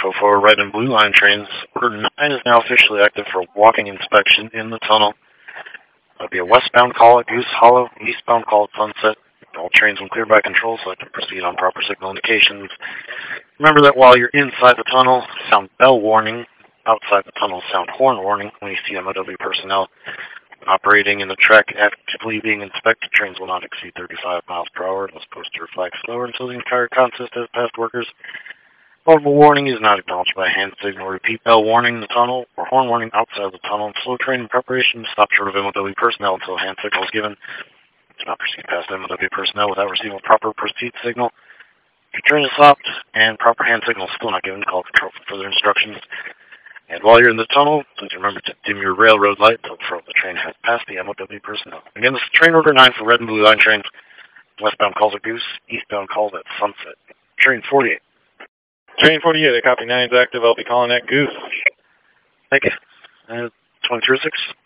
info for red and blue line trains. Order 9 is now officially active for walking inspection in the tunnel. There'll be a westbound call at Goose Hollow, eastbound call at Sunset. All trains will clear by control so I can proceed on proper signal indications. Remember that while you're inside the tunnel, sound bell warning. Outside the tunnel, sound horn warning when you see MOW personnel. Operating in the track actively being inspected, trains will not exceed 35 miles per hour unless posted or flagged slower until the entire consist has passed workers. Audible warning is not acknowledged by hand signal. Repeat bell warning in the tunnel or horn warning outside the tunnel. Slow train in preparation. Stop short of MOW personnel until hand signal is given. Do not proceed past MOW personnel without receiving a proper proceed signal. If your train is stopped and proper hand signal is still not given, call control for further instructions. And while you're in the tunnel, please remember to dim your railroad light until the train has passed the MOW personnel. Again, this is train order 9 for red and blue line trains. Westbound calls at Goose, eastbound calls at Sunset. Train 48. Train 48, I copy 9's active. I'll be calling at Goose. Thank you. 2306.